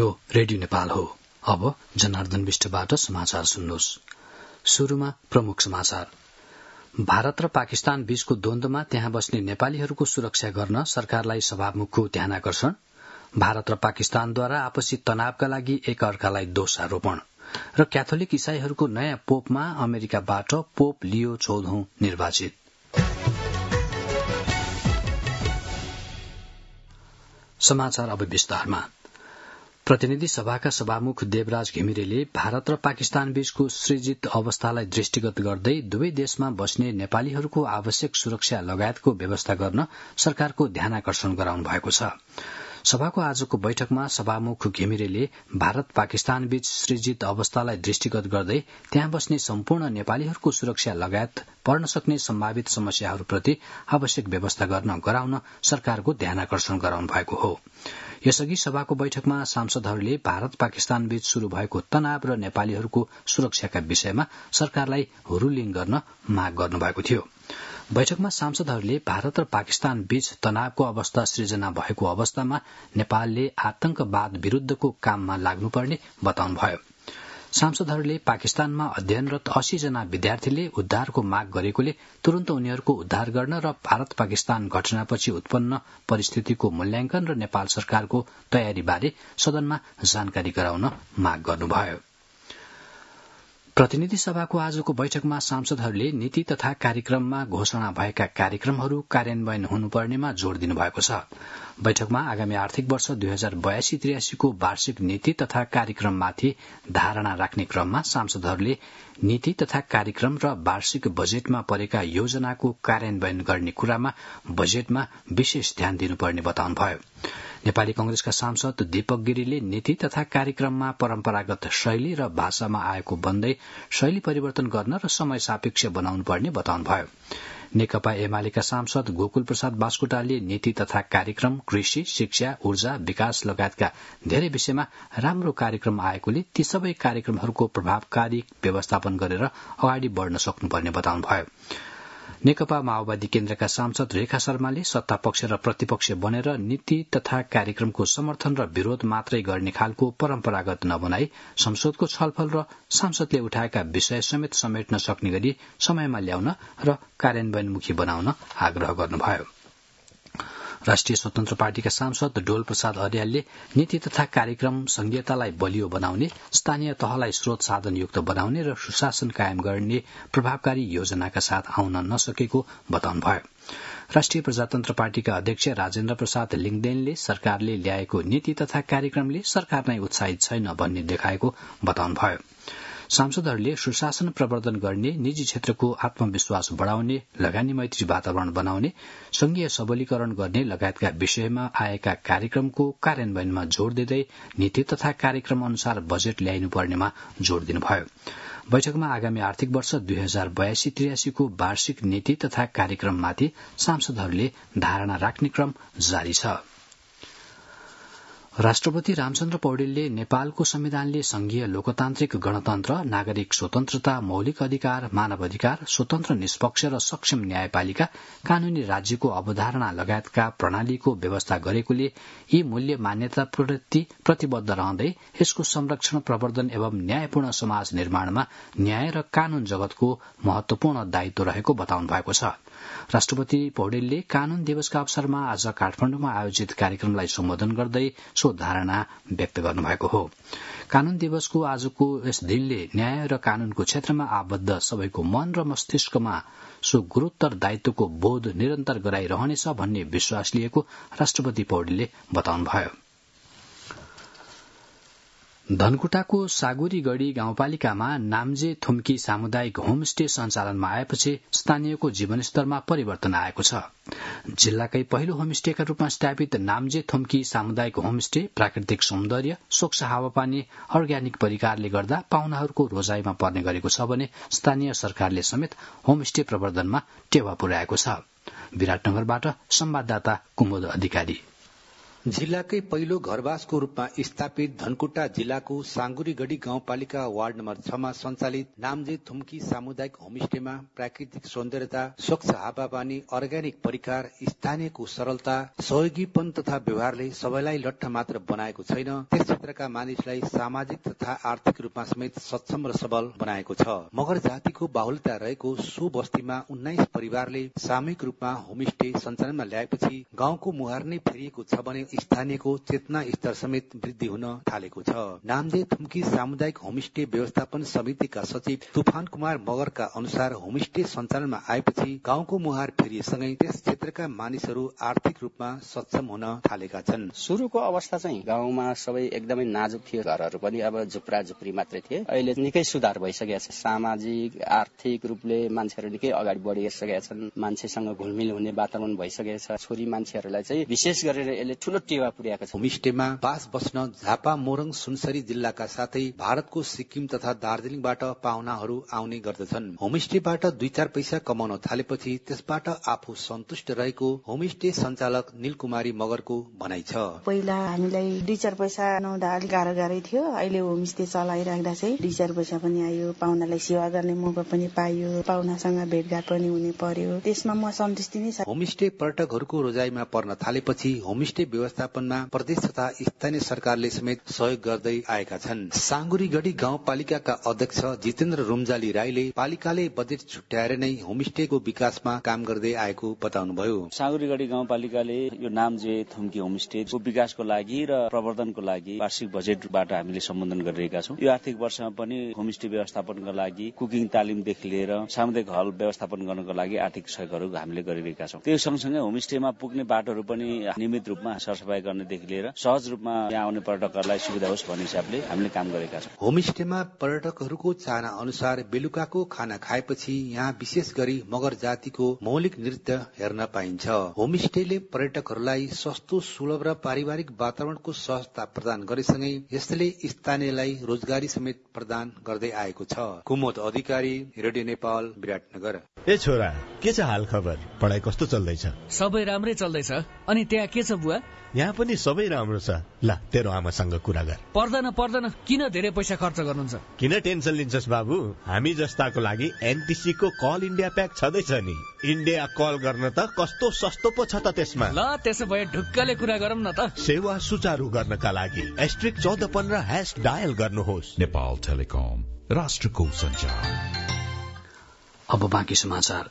यो रेडियो नेपाल हो। अब जनार्दन विष्टबाट समाचार सुन्नुहोस्। शुरूमा प्रमुख समाचार। भारत र पाकिस्तान बीचको द्वन्द्वमा त्यहाँ बस्ने नेपालीहरूको सुरक्षा गर्न सरकारलाई सभामुखको ध्यानाकर्षण। भारत र पाकिस्तानद्वारा आपसी तनावका लागि एक अर्कालाई दोषारोपण र क्याथोलिक इसाईहरूको नयाँ पोपमा अमेरिकाबाट पोप लियो 14औं निर्वाचित। समाचार अब विस्तारमा। प्रतिनिधि सभाका सभामुख देवराज घिमिरेले भारत र पाकिस्तान बीचको सृजित अवस्थालाई दृष्टिगत गर्दै दुवै देशमा बस्ने नेपालीहरूको आवश्यक सुरक्षा लगायतको व्यवस्था गर्न सरकारको ध्यानाकर्षण गराउनु भएको छ। सभाको आजको बैठकमा सभामुख घिमिरेले भारत पाकिस्तान बीच सृजित अवस्थालाई दृष्टिगत गर्दै त्यहाँ बस्ने सम्पूर्ण नेपालीहरूको सुरक्षा लगायत पर्न सक्ने सम्भावित समस्याहरूप्रति आवश्यक व्यवस्था गर्न गराउन सरकारको ध्यानाकर्षण गराउनु भएको हो। यसअघि सभाको बैठकमा सांसदहरूले भारत पाकिस्तान बीच शुरू भएको तनाव र नेपालीहरूको सुरक्षाका विषयमा सरकारलाई रूलिङ गर्न माग गर्नुभएको थियो। बैठकमा सांसदहरूले भारत र पाकिस्तान बीच तनावको अवस्था सृजना भएको अवस्थामा नेपालले आतंकवाद विरूद्धको काममा लाग्नुपर्ने बताउनुभयो। सांसदहरूले पाकिस्तानमा अध्ययनरत 80 जना विद्यार्थीले उद्धारको माग गरेकोले तुरन्त उनीहरूको उद्धार गर्न र भारत पाकिस्तान घटनापछि उत्पन्न परिस्थितिको मूल्याङ्कन र नेपाल सरकारको तयारीबारे सदनमा जानकारी गराउन माग गर्नुभयो। प्रतिनिधि सभाको आजको बैठकमा सांसदहरूले नीति तथा कार्यक्रममा घोषणा भएका कार्यक्रमहरू कार्यान्वयन हुनुपर्नेमा जोड़ दिनुभएको छ। बैठकमा आगामी आर्थिक वर्ष 2082-83 को वार्षिक नीति तथा कार्यक्रममाथि धारणा राख्ने क्रममा सांसदहरूले नीति तथा कार्यक्रम र वार्षिक बजेटमा परेका योजनाको कार्यान्वयन गर्ने कुरामा बजेटमा विशेष ध्यान दिनुपर्ने बताउनुभयो। नेपाली कंग्रेसका सांसद दीपक गिरीले नीति तथा कार्यक्रममा परम्परागत शैली र भाषामा आएको भन्दै शैली परिवर्तन गर्न र समय सापेक्ष बनाउनु पर्ने बताउनुभयो। नेकपा एमालेका सांसद गोकुल प्रसाद बास्कोटाले नीति तथा कार्यक्रम, कृषि, शिक्षा, ऊर्जा, विकास लगायतका धेरै विषयमा राम्रो कार्यक्रम आएकोले ती सबै कार्यक्रमहरूको प्रभावकारी व्यवस्थापन गरेर अगाडि बढ़न सक्नुपर्ने बताउनुभयो। नेकपा माओवादी केन्द्रका सांसद रेखा शर्माले सत्तापक्ष र प्रतिपक्ष बनेर नीति तथा कार्यक्रमको समर्थन र विरोध मात्रै गर्ने खालको परम्परागत नबनाई संसदको छलफल र सांसदले उठाएका विषय समेत समेट्न सक्ने गरी समयमा ल्याउन र कार्यान्वयनमुखी बनाउन आग्रह गर्नुभयो। राष्ट्रिय स्वतन्त्र पार्टीका सांसद डोल प्रसाद अर्यालले नीति तथा कार्यक्रम संघीयतालाई बलियो बनाउने, स्थानीय तहलाई स्रोत साधनयुक्त बनाउने र सुशासन कायम गर्ने प्रभावकारी योजनाका साथ आउन नसकेको बताउनुभयो। राष्ट्रिय प्रजातन्त्र पार्टीका अध्यक्ष राजेन्द्र प्रसाद लिङदेनले सरकारले ल्याएको नीति तथा कार्यक्रमले सरकार नै उत्साहित छैन भन्ने देखाएको बताउनुभयो। सांसदहरूले सुशासन प्रवर्धन गर्ने, निजी क्षेत्रको आत्मविश्वास बढ़ाउने, लगानी मैत्री वातावरण बनाउने, संघीय सबलीकरण गर्ने लगायतका विषयमा आएका कार्यक्रमको कार्यान्वयनमा जोड़ दिँदै नीति तथा कार्यक्रम अनुसार बजेट ल्याइनुपर्नेमा जोड़ दिनुभयो। बैठकमा आगामी आर्थिक वर्ष 2082-83 को वार्षिक नीति तथा कार्यक्रममाथि सांसदहरूले धारणा राख्ने क्रम जारी छ। राष्ट्रपति रामचन्द्र पौडेलले नेपालको संविधानले संघीय लोकतान्त्रिक गणतन्त्र, नागरिक स्वतन्त्रता, मौलिक अधिकार, मानव अधिकार, स्वतन्त्र निष्पक्ष र सक्षम न्यायपालिका, कानूनी राज्यको अवधारणा लगायतका प्रणालीको व्यवस्था गरेकोले यी मूल्य मान्यताप्रति प्रतिबद्ध रहँदै यसको संरक्षण, प्रवर्धन एवं न्यायपूर्ण समाज निर्माणमा न्याय र कानून जगतको महत्वपूर्ण दायित्व रहेको बताउनु भएको छ। राष्ट्रपति पौडेलले कानून दिवसका अवसरमा आज काठमाडौँमा आयोजित कार्यक्रमलाई सम्बोधन गर्दै सो धारणा व्यक्त गर्नुभएको हो। कानून दिवसको आजको यस दिनले न्याय र कानूनको क्षेत्रमा आबद्ध सबैको मन र मस्तिष्कमा सो गुरुत्तर दायित्वको बोध निरन्तर गराइरहनेछ भन्ने विश्वास लिएको राष्ट्रपति पौडेलले बताउनुभयो। धनकुटाको सागुरीगढ़ी गाउँपालिकामा नाम्जे थुम्की सामुदायिक होमस्टे सञ्चालनमा आएपछि स्थानीयको जीवनस्तरमा परिवर्तन आएको छ। जिल्लाकै पहिलो होमस्टेका रूपमा स्थापित नाम्जे थुम्की सामुदायिक होमस्टे प्राकृतिक सौन्दर्य, स्वच्छ हावापानी, अर्ग्यानिक परिकारले गर्दा पाहुनाहरूको रोजाइमा पर्ने गरेको छ भने स्थानीय सरकारले समेत होमस्टे प्रवर्धनमा टेवा पुर्याएको छ। विराटनगरबाट संवाददाता कुमुद अधिकारी। जिल्लाकै पहिलो घरवासको रूपमा स्थापित धनकुटा जिल्लाको साँगुरीगढी गाउँपालिका वार्ड नम्बर 6 मा सञ्चालित नाम्जे थुम्की सामुदायिक होमस्टेमा प्राकृतिक सौन्दर्यता, स्वच्छ हावापानी, अर्ग्यानिक परिकार, स्थानीयको सरलता, सहयोगीपन तथा व्यवहारले सबैलाई लट्ठ मात्र बनाएको छैन, त्यस क्षेत्रका मानिसलाई सामाजिक तथा आर्थिक रूपमा समेत सक्षम र सबल बनाएको छ। मगर जातिको बाहुल्यता रहेको सो बस्तीमा 19 परिवारले सामूहिक रूपमा होमस्टे सञ्चालनमा ल्याएपछि गाउँको मुहार नै फेरिएको छ भने स्थानीयको चेतना स्तर समेत वृद्धि हुन थालेको छ। नाम्जे थुम्की सामुदायिक होमस्टे व्यवस्थापन समितिका सचिव तुफान कुमार मगरका अनुसार होमस्टे सञ्चालनमा आएपछि गाउँको मुहार फेरिएसँगै त्यस क्षेत्रका मानिसहरू आर्थिक रूपमा सक्षम हुन थालेका छन्। सुरुको अवस्था चाहिँ गाउँमा सबै एकदमै नाजुक थियो, घरहरू पनि अब झुप्रा झुप्री मात्रै थिए। अहिले निकै सुधार भइसकेको छ। सामाजिक आर्थिक रूपले मान्छेहरू निकै अगाडि बढिसकेका छन्। मान्छेसँग घुलमिल हुने वातावरण भइसकेको छ। छोरी मान्छेहरूलाई चाहिँ विशेष गरेर यसले ठूलो टेवा पुर्याएको छ। होमस्टेमा बास बस्न झापा, मोरङ, सुनसरी जिल्लाका साथै भारतको सिक्किम तथा दार्जिलिङबाट पाहुनाहरू आउने गर्दछन्। होमस्टेबाट 2-4 पैसा कमाउन थालेपछि त्यसबाट आफू सन्तुष्ट रहेको होमस्टे सञ्चालक नीलकुमारी मगरको भनाइ छ। पहिला हामीलाई 2-4 पैसा नहुँदा अलिक गाह्रै थियो। अहिले होमस्टे चलाइराख्दा चाहिँ 2-4 पैसा पनि आयो, पाहुनालाई सेवा गर्ने मौका पनि पाइयो, पाहुनासँग भेटघाट पनि हुने पर्यो। त्यसमा म सन्तुष्टि नै छ। होमस्टे पर्यटकहरूको रोजाइमा पर्न थालेपछि होमस्टे व्यवस्थापनमा प्रदेश तथा स्थानीय सरकारले समेत सहयोग गर्दै आएका छन्। साँगुरीगढी गाउँपालिकाका अध्यक्ष जितेन्द्र रुम्जाली राईले पालिकाले बजेट छुट्याएर नै होमस्टेको विकासमा काम गर्दै आएको बताउनुभयो। साँगुरीगढी गाउँपालिकाले यो नाम्जे थुम्की होमस्टेको विकासको लागि र प्रवर्धनको लागि वार्षिक बजेटबाट हामीले सम्बोधन गरिरहेका छौँ। यो आर्थिक वर्षमा पनि होमस्टे व्यवस्थापनका लागि कुकिङ तालिमदेखि लिएर सामुदायिक हल व्यवस्थापन गर्नको लागि आर्थिक सहयोगहरू हामीले गरिरहेका छौँ। त्यो सँगसँगै होमस्टेमा पुग्ने बाटोहरू पनि नियमित रूपमा सरसफाई गर्नेदेखि लिएर सहज रूपमा यहाँ आउने पर्यटकहरूलाई सुविधा होस् भन्ने हिसाबले हामीले काम गरेका छौँ। होमस्टेमा पर्यटकहरूको चाहना अनुसार बेलुकाको खाना खाएपछि यहाँ विशेष गरी मगर जातिको मौलिक नृत्य हेर्न पाइन्छ। होमस्टेले पर्यटकहरूलाई सस्तो, सुलभ र पारिवारिक वातावरणको सहजता प्रदान गरेसँगै यसले स्थानीयलाई रोजगारी समेत प्रदान गर्दै आएको छ। कुमोद अधिकारी, रेडियो नेपाल, विराटनगर। ए छोरा, के छ हाल खबर? पढाइ कस्तो चल्दैछ? सबै राम्रै चल्दैछ। अनि त्यहाँ के छ बुवा? यहाँ पनि सबै राम्रो छ। ला, तेरो आमासँग कुरा गर। पर्दैन, किन धेरै पैसा खर्च गर्नुहुन्छ? किन टेन्सन लिन्छस् बाबु? हामी जस्ताको लागि एनटिसी को कल इन्डिया प्याक छँदैछ नि। इन्डिया कल गर्न त कस्तो सस्तो पो छ त त्यसमा। ल, त्यसो भए ढुक्कले कुरा गरौँ न त। सेवा सुचारू गर्नका लागि *1415# डायल गर्नुहोस्। नेपाल टेलिकम, राष्ट्रको सञ्चार। अब बाँकी समाचार।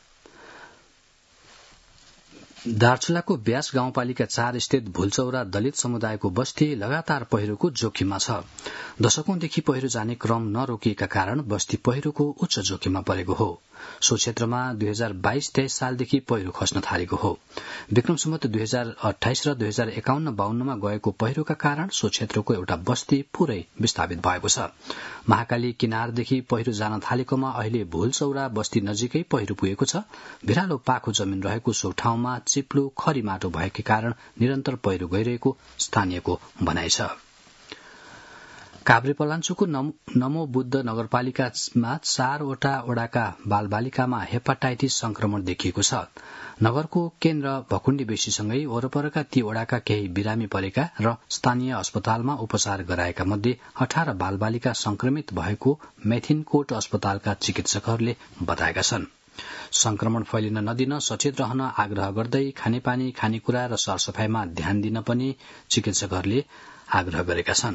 दार्चुलाको ब्यास गाउँपालिका 4 स्थित भुलचौरा दलित समुदायको बस्ती लगातार पहिरोको जोखिममा छ। दशकौंदेखि पहिरो जाने क्रम नरोकिएका कारण बस्ती पहिरोको उच्च जोखिममा परेको हो। सो क्षेत्रमा 2022-23 सालदेखि पहिरो खस्न थालेको हो। विक्रम सम्वत 2028 र 2051-52 मा गएको पहिरोका कारण सो क्षेत्रको एउटा बस्ती पूरै विस्थापित भएको छ। महाकाली किनारदेखि पहिरो जान थालेकोमा अहिले भुलचौरा बस्ती नजिकै पहिरो पुगेको छ। भिरालो पाखो जमिन रहेको सो ठाउँमा चिप्लो खरी माटो भएकै कारण निरन्तर पहिरो गइरहेको स्थानीयको भनाइ छ। काभ्रेपलाञ्चोको नमो बुद्ध नगरपालिकामा 4 वटा वडाका बालबालिकामा हेपाटाइटिस संक्रमण देखिएको छ। नगरको केन्द्र भकुण्डी बेसीसँगै वरपरका ती वडाका केही बिरामी परेका र स्थानीय अस्पतालमा उपचार गराएका मध्ये 18 बालबालिका संक्रमित भएको मेथिनकोट अस्पतालका चिकित्सकहरूले बताएका छन्। संक्रमण फैलिन नदिन सचेत रहन आग्रह गर्दै खानेपानी, खानेकुरा र सरसफाईमा ध्यान दिन पनि चिकित्सकहरूले आग्रह गरेका छन्।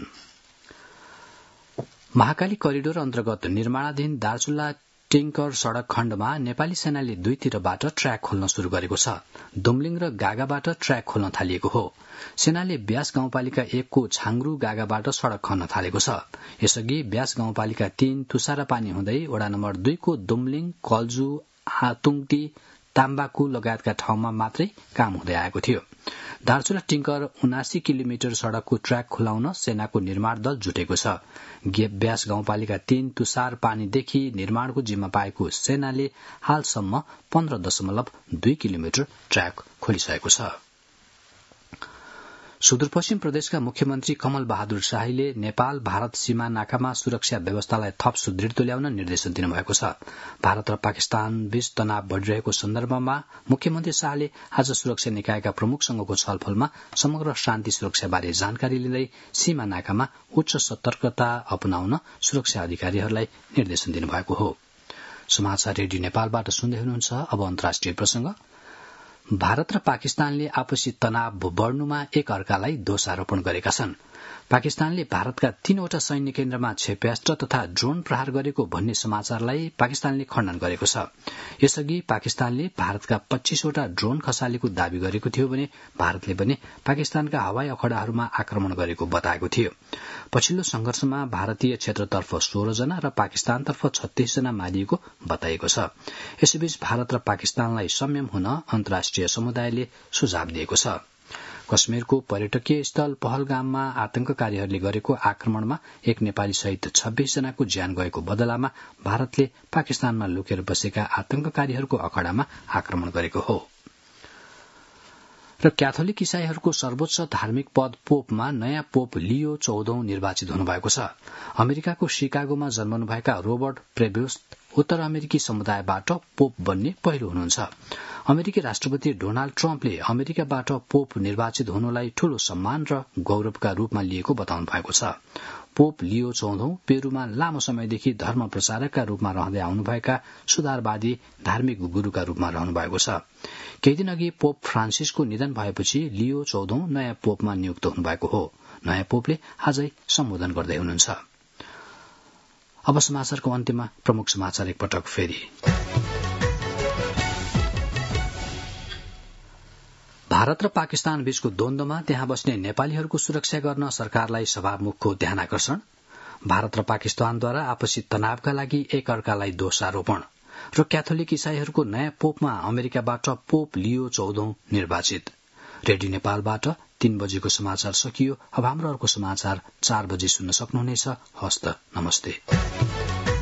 महाकाली करिडोर अन्तर्गत निर्माणाधीन दार्चुला टिंकर सड़क खण्डमा नेपाली सेनाले दुईतिरबाट ट्र्याक खोल्न शुरू गरेको छ। दुम्लिङ र गागाबाट ट्र्याक खोल्न थालिएको हो। सेनाले ब्यास गाउँपालिका 1 को छाङ्ग्रू गागाबाट सड़क खन्न थालेको छ। यसअघि ब्यास गाउँपालिका 3 तुसारापानी हुँदै वडा नम्बर 2 को दुम्लिङ, कल्जु, आतुङटी, ताम्बाकु लगायतका ठाउँमा मात्रै काम हुँदै आएको थियो। दार्चुला टिंकर 79 किलोमिटर सड़कको ट्र्याक खुलाउन सेनाको निर्माण दल जुटेको छ। ब्यास गाउँपालिका 3 तुषार पानीदेखि निर्माणको जिम्मा पाएको सेनाले हालसम्म 15.2 किलोमिटर ट्र्याक खोलिसकेको छ। सुदूरपश्चिम प्रदेशका मुख्यमन्त्री कमल बहादुर शाहीले नेपाल भारत सीमा नाकामा सुरक्षा व्यवस्थालाई थप सुदृढ़ तुल्याउन निर्देशन दिनुभएको छ। भारत र पाकिस्तान बीच तनाव बढ़िरहेको सन्दर्भमा मुख्यमन्त्री शाहले आज सुरक्षा निकायका प्रमुखसँगको छलफलमा समग्र शान्ति सुरक्षाबारे जानकारी लिँदै सीमा नाकामा उच्च सतर्कता अपनाउन सुरक्षा अधिकारीहरूलाई निर्देशन दिनुभएको हो। समाचार रेडियो नेपालबाट सुन्दै हुनुहुन्छ। अब अन्तर्राष्ट्रिय प्रसंग। भारत र पाकिस्तानले आपसी तनाव बढ़नुमा एक अर्कालाई दोषारोपण गरेका छन्। पाकिस्तानले भारतका 3वटा सैन्य केन्द्रमा क्षेप्यास्त्र तथा ड्रोन प्रहार गरेको भन्ने समाचारलाई पाकिस्तानले खण्डन गरेको छ। यसअघि पाकिस्तानले भारतका 25वटा ड्रोन खसालेको दावी गरेको थियो भने भारतले पनि पाकिस्तानका हवाई अखड़ाहरूमा आक्रमण गरेको बताएको थियो। पछिल्लो संघर्षमा भारतीय क्षेत्रतर्फ 16 जना र पाकिस्तानतर्फ 36 जना मारिएको बताइएको छ। यसैबीच भारत र पाकिस्तानलाई संयम हुन अन्तर्राष्ट्रिय समुदायले सुझाव दिएको छ। कश्मीरको पर्यटकीय स्थल पहलगाममा आतंककारीहरूले गरेको आक्रमणमा एक नेपाली सहित 26 जनाको ज्यान गएको बदलामा भारतले पाकिस्तानमा लुकेर बसेका आतंककारीहरूको अखड़ामा आक्रमण गरेको हो। र क्याथोलिक इसाईहरूको सर्वोच्च धार्मिक पद पोपमा नयाँ पोप लियो 14औं निर्वाचित हुनुभएको छ। अमेरिकाको शिकागोमा जन्मनुभएका रोबर्ट प्रेब्युस्ट उत्तर अमेरिकी समुदायबाट पोप बन्ने पहिलो हुनुहुन्छ। अमेरिकी राष्ट्रपति डोनाल्ड ट्रम्पले अमेरिकाबाट पोप निर्वाचित हुनुलाई ठूलो सम्मान र गौरवका रूपमा लिएको बताउनु भएको छ। पोप लियो 14औं पेरूमा लामो समयदेखि धर्म प्रचारकका रूपमा रहँदै आउनुभएका सुधारवादी धार्मिक गुरूका रूपमा रहनु भएको छ। केही दिन अघि पोप फ्रान्सिसको निधन भएपछि लियो 14औं नयाँ पोपमा नियुक्त हुनुभएको हो। नयाँ पोपले आजै सम्बोधन गर्दै हुनुहुन्छ। अब समाचारको अन्त्यमा प्रमुख समाचार एकपटक फेरि। भारत र पाकिस्तान बीचको द्वन्द्वमा त्यहाँ बस्ने नेपालीहरूको सुरक्षा गर्न सरकारलाई सभामुखको ध्यानाकर्षण। भारत र पाकिस्तानद्वारा आपसी तनावका लागि एक अर्कालाई दोषारोपण र क्याथोलिक इसाईहरूको नयाँ पोपमा अमेरिकाबाट पोप लियो 14औं निर्वाचित। रेडियो नेपालबाट 3 बजेको समाचार सकियो। अब हाम्रो अर्को समाचार 4 बजे सुन्न सक्नुहुनेछ। हस्त नमस्ते।